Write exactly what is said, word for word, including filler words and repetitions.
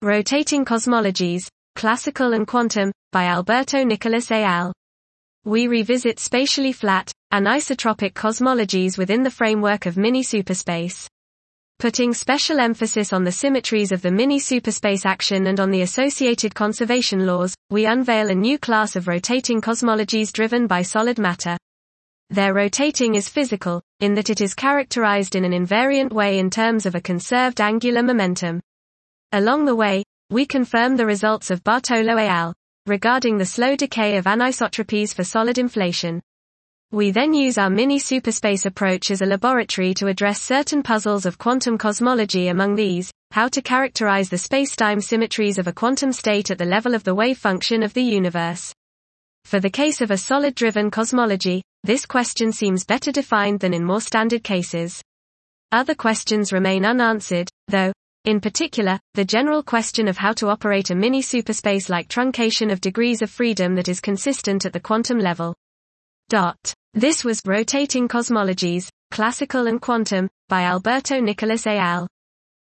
Rotating Cosmologies, Classical and Quantum, by Alberto Nicolas et al. We revisit spatially flat, anisotropic cosmologies within the framework of mini-superspace. Putting special emphasis on the symmetries of the mini-superspace action and on the associated conservation laws, we unveil a new class of rotating cosmologies driven by solid matter. Their rotating is physical, in that it is characterized in an invariant way in terms of a conserved angular momentum. Along the way, we confirm the results of Bartolo et al. Regarding the slow decay of anisotropies for solid inflation. We then use our mini-superspace approach as a laboratory to address certain puzzles of quantum cosmology, among these, how to characterize the spacetime symmetries of a quantum state at the level of the wave function of the universe. For the case of a solid-driven cosmology, this question seems better defined than in more standard cases. Other questions remain unanswered, though, in particular, the general question of how to operate a mini-superspace like truncation of degrees of freedom that is consistent at the quantum level. Dot. This was Rotating Cosmologies, Classical and Quantum, by Alberto Nicolas et al.